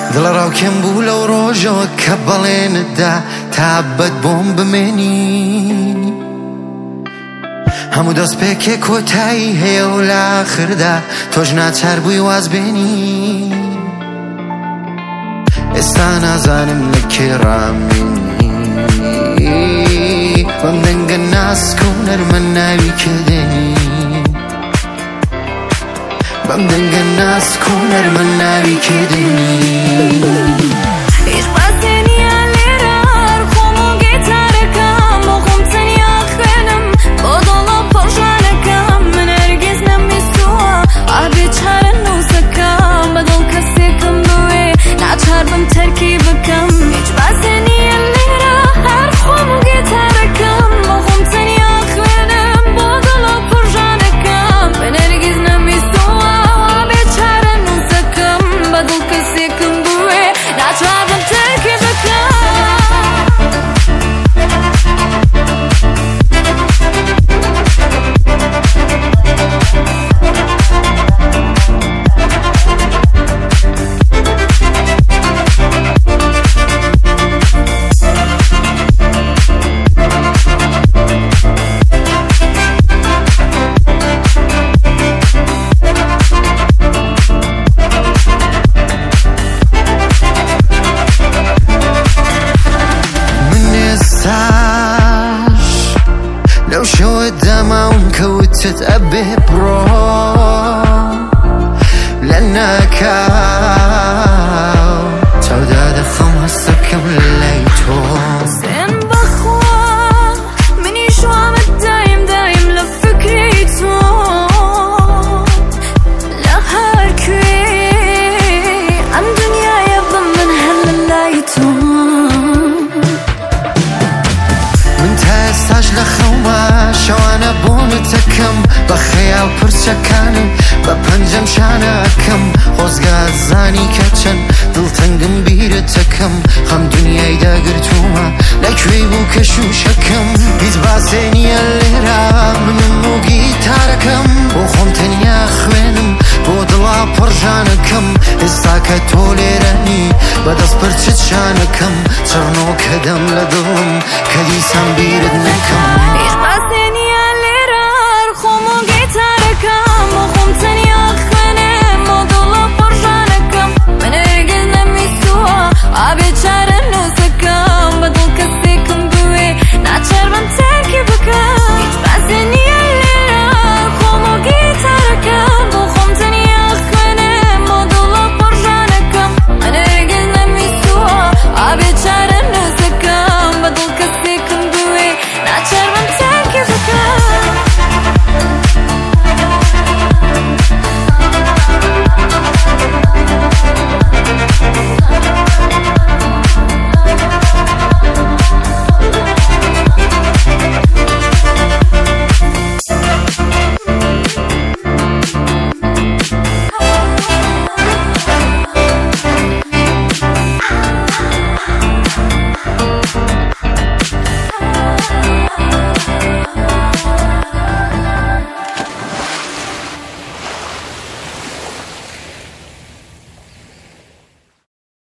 دڵڕاوکێم بوو لەو ڕۆژەوە کە بەڵێنتدا تابەت بۆم بمێنی هەموو دەست پێکێ کۆتایی هەیە و لاخردا تۆش ناچار بووی وازبێنی ئێستا نازانم لە کێ ڕامێنی بەم دەنگە ناسکە و نەرمە ناوی کردێنی بەم دەنگە ناسکە و نەرمە ناوی کردێنی لو شو دمعهم كوتت أبي برو لأنك تعود دخم هسكم ليتو زين بخوا مني شو عم دايم لفكري تو لهاركوي عن دنيا يبضم من هاللايتو من تاستاج لخوما شوانا بونتكم بخيال پرچەکانم بە پەنجەم شانەکەم خۆزگات زانی کەچەن دڵتەنگم بیرتەکەم خەم دنیای داگرتومە لەکوێی بوو کەشوشەکەم هیچ باسێ نییە لێرە منم و گیتارەکەم بۆ خۆم تەنیا خوێنم بۆ دڵا پڕژانەکەم ئێستا کە تۆ لێرەنی بەدەست پرچت شانەکەم چڕنۆکە دەم لە دڵم کە دیسان بیرت نەکەم هیچ باسێ نییە لێرە خۆم و گیتارەکەم بۆ خۆم تەنیا